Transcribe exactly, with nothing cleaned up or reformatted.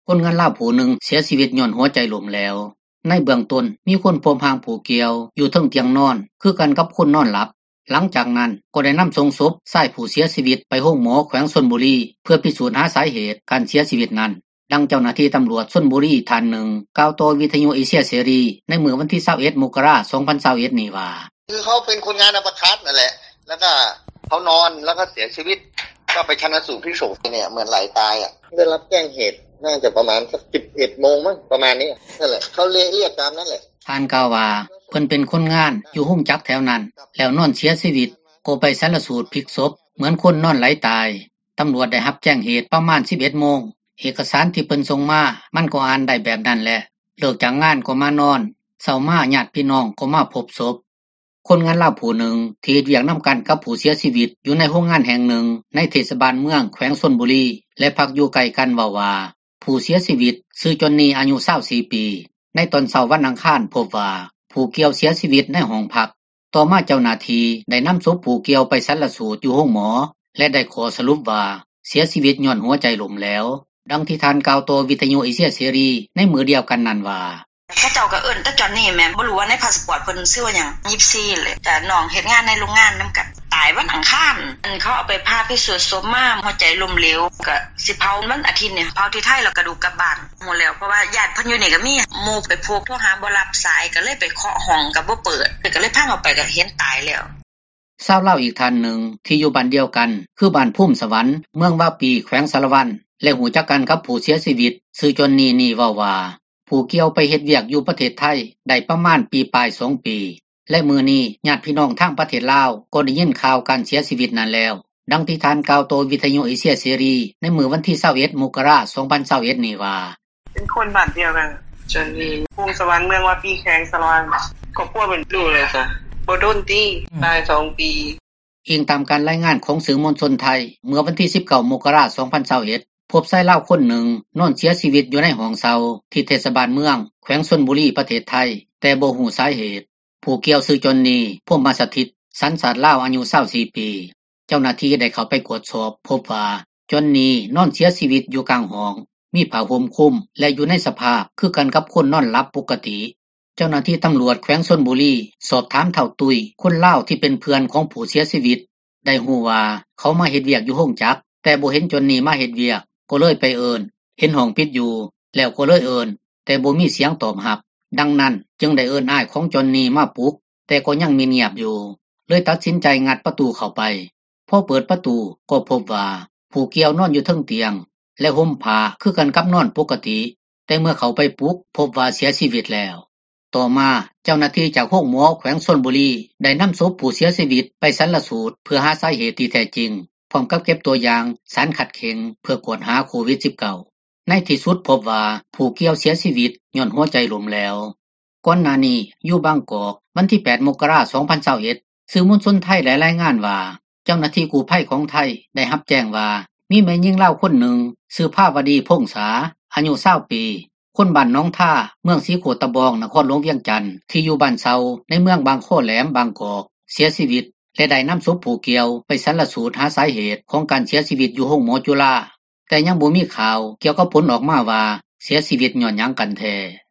คนงานลาวผู้หนึ่งเสียชีวิตย้อนหัวใจล้มแล้วในเบื้องต้นมีคนพบร่างผู้เกี่ยวอยู่เทิงเตียงนอนคือกันกับคนนอนหลับหลังจากนั้นก็ได้นำส่งศพชายผู้เสียชีวิตไปโรงหมอแขวงชลบุรีเพื่อพิสูจน์หาสาเหตุการเสียชีวิตนั้นดังเจ้าหน้าที่ตำรวจชลบุรีท่านหนึ่งกล่าวต่อวิทยุเอเชียเสรีในเมื่อวันที่ยี่สิบเอ็ดมกราคมสองพันยี่สิบเอ็ดนี้ว่าคือเขาเป็นคนงานอัปคัดนั่นแหละแล้วก็เขานอนแล้วก็เสียชีวิตก็ไปชันสูตรพิสูจน์เนี่ยเหมือนไหลตายอ่ะได้รับแจ้งเหตุน่าจะประมาณสัก สิบเอ็ดโมงมั้งประมาณนี้นั่นแหละเขาเรียกเรียกตามนั้นแหละท่านกล่าวว่าเพิ่นเป็นคนงานอยู่ห้องจักแถวนั้นแล้วนอนเสียชีวิตก็ไปชันสูตรพลิกศพเหมือนคนนอนไหลตายตำรวจได้รับแจ้งเหตุประมาณ สิบเอ็ดโมงเอกสารที่เพิ่นส่งมามันก็อ่านได้แบบนั้นแหละเลิกจากงานก็มานอนเช้ามาญาติพี่น้องก็มาพบศพคนงานลาวผู้หนึ่งที่เฮ็ดเวียกนำกันกับผู้เสียชีวิตอยู่ในโรงงานแห่งหนึ่งในเทศบาลเมืองแขวงชลบุรีและพักอยู่ใกล้กันว่าว่าผู้เสียชีวิตชื่อจอนนี่อายุยี่สิบสี่ปีในตอนเช้าวันอังคารพบว่าผู้เกี่ยวเสียชีวิตในห้องพักต่อมาเจ้าหน้าที่ได้นำศพผู้เกี่ยวไปชันสูตรอยู่โรงหมอและได้ขอสรุปว่าเสียชีวิตย้อนหัวใจล้มแล้วดังที่ท่านกล่าวต่อวิทยุเอเชียเสรีในมื้อเดียวกันนั้นว่าเขาเจ้าก็เอิ้นแต่จอนนี่แม่บ่รู้ว่าในพาสปอร์ตเพิ่นชื่อว่าหยังยี่สิบสี่เลยแต่น้องเฮ็ดงานในโรงงานนำกันตายวันอังคารอันเขาเอาไปพาพิสูจน์ศพมาหัวใจล้มเหลวก็สิเผาวันอาทิตย์เนี่ยเผาที่ไทยแล้วกระดูกกลับบ้านหมดแล้วเพราะว่าญาติเพิ่นอยู่นี่ก็มีหมู่ไปพกโทรหาบ่รับสายก็เลยไปเคาะห้องก็บ่เปิดก็เลยพาเอาไปก็เห็นตายแล้วชาวลาวอีกท่านหนึ่งที่อยู่บ้านเดียวกันคือบ้านพุ่มสวรรค์เมืองว่าปีแขวงสารวันและหูจักกันกับผู้เสียชีวิตชื่อจอนนี่นี่เว้าว่าผู้เกี่ยวไปเฮ็ดเวียกอยู่ประเทศไทยได้ประมาณปีปลายสองปีและมื้อนี้ญาติพี่น้องทางประเทศลาวก็ได้ยินข่าวการเสียชีวิตนั้นแล้วดังที่ท่านกล่าวต่อวิทยุเอเชียเสรีในมื้อวันที่ยี่สิบเอ็ดมกราคมสองพันยี่สิบเอ็ดนี้ว่าเป็นคนบ้านเดียวกันจอนนี่พุ่มสวรรค์เมืองว่าปีแขวงสารวันครอบครัวเป็นรู้เลยจ้ะบ่โดนตีตายสองปีอิงตามการรายงานของสื่อมวลชนไทยเมื่อวันที่สิบเก้ามกราคมสองพันยี่สิบเอ็ดพบชายลาวคนหนึ่งนอนเสียชีวิตอยู่ในห้องเช่าที่เทศบาลเมืองแขวงชลบุรีประเทศไทยแต่บ่ฮู้สาเหตุผู้เกี่ยวชื่อจอนนี่พรหมสถิตสัญชาติลาวอายุยี่สิบสี่ปีเจ้าหน้าที่ได้เข้าไปตรวจสอบพบว่าจอนนี่นอนเสียชีวิตอยู่กลางห้องมีผ้าห่มคลุมและอยู่ในสภาพคือกันกับคนนอนหลับปกติเจ้าหน้าที่ตำรวจแขวงชลบุรีสอบถามเฒ่าตุ้ยคนลาวที่เป็นเพื่อนของผู้เสียชีวิตได้ฮู้ว่าเขามาเฮ็ดเวียกอยู่โรงจักรแต่บ่เห็นจอนนี่มาเฮ็ดเวียกก็เลยไปเอิ้นเห็นห้องปิดอยู่แล้วก็เลยเอิ้นแต่บ่มีเสียงตอบรับดังนั้นจึงได้เอิ้นอ้ายของจอนนี่มาปลุกแต่ก็ยังมีเงียบอยู่เลยตัดสินใจงัดประตูเข้าไปพอเปิดประตูก็พบว่าผู้เกี่ยวนอนอยู่เทิงเตียงและห่มผ้าคือกันกับนอนปกติแต่เมื่อเขาไปปลุกพบว่าเสียชีวิตแล้วต่อมาเจ้าหน้าที่จากโรงหมอแขวงชลบุรีได้นำศพผู้เสียชีวิตไปชันสูตรเพื่อหาสาเหตุที่แท้จริงพร้อมกับเก็บตัวอย่างสารขัดเข็งเพื่อกวดหาโควิด สิบเก้า ในที่สุดพบว่าผู้เกี่ยวเสียชีวิตย้อนหัวใจล้มแล้วก่อนหน้านี้อยู่บางกอกวันที่แปดมกราคมสองพันยี่สิบเอ็ดสื่อมวลชนไทยได้รายงานว่าเจ้าหน้าที่กู้ภัยของไทยได้รับแจ้งว่ามีแม่หญิงลาวคนหนึ่งชื่อภาวดีพงษาอายุยี่สิบปีคนบ้านน้องท่าเมืองศรีโคตะบองนครหลวงเวียงจันทน์ที่อยู่บ้านเซาในเมืองบางโคแหลมบางกอกเสียชีวิตและได้นำศพผู้เกี่ยวไปชันสูตรหาสาเหตุของการเสียชีวิตอยู่โรงหมอจุฬาแต่ยังบ่มีข่าวเกี่ยวกับผลออกมาว่าเสียชีวิตย้อนหยังกันแท้